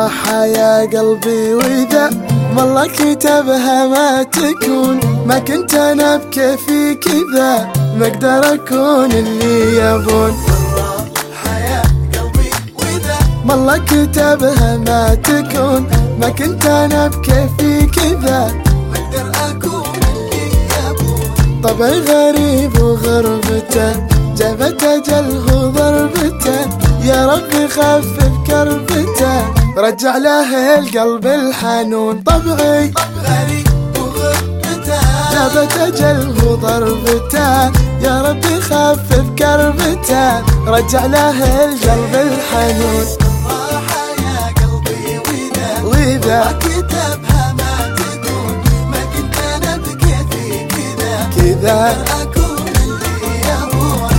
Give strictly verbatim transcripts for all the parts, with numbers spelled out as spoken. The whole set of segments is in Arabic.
بالراحة يا قلبي، وإذا والله كتبها ما تكون. ما كنت أنا بكيفي كذا، ما أقدر أكون اللي يبون. بالراحة يا قلبي وإذا والله كتبها ما تكون. ما كنت أنا بكيفي كذا، ما أقدر أكون اللي يبون. طبعي غريب وغربته جابت أجله ضربته، يا ربي خفف كربته رجع له القلب الحنون. طبعي غريب وغربته جابت أجله ضربته، يا ربي خفف كربته رجع له القلب الحنون. بالراحة يا قلبي وإذا وإذا كتبها ما تكون. ما كنت أنا بكيفي كذا كذا أكون اللي يبون.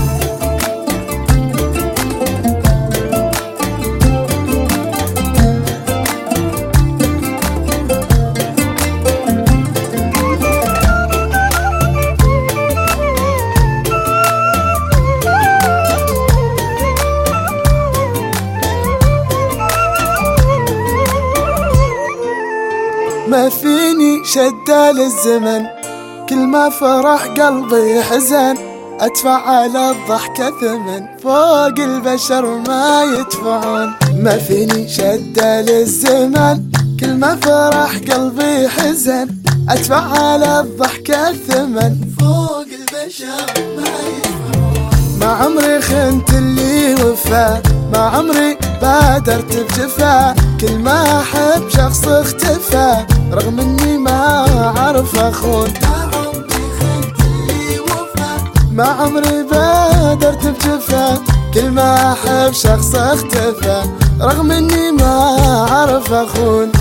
ما فيني شدة للزمن، كل ما فرح قلبي حزن. أدفع على الضحكة ثمن فوق البشر ما يدفعون. ما فيني شدة للزمن، كل ما فرح قلبي حزن. أدفع على الضحكة ثمن فوق البشر ما يدفعون. ما عمري خنت اللي وفا، ما عمري بادرت بجفا. كل ما أحب شخص اختفى رغم اني ما اعرف اخون. ما عمري خنت اللي وفا، ما عمري بادرت بجفا. كل ما احب شخص اختفى رغم اني ما اعرف اخون.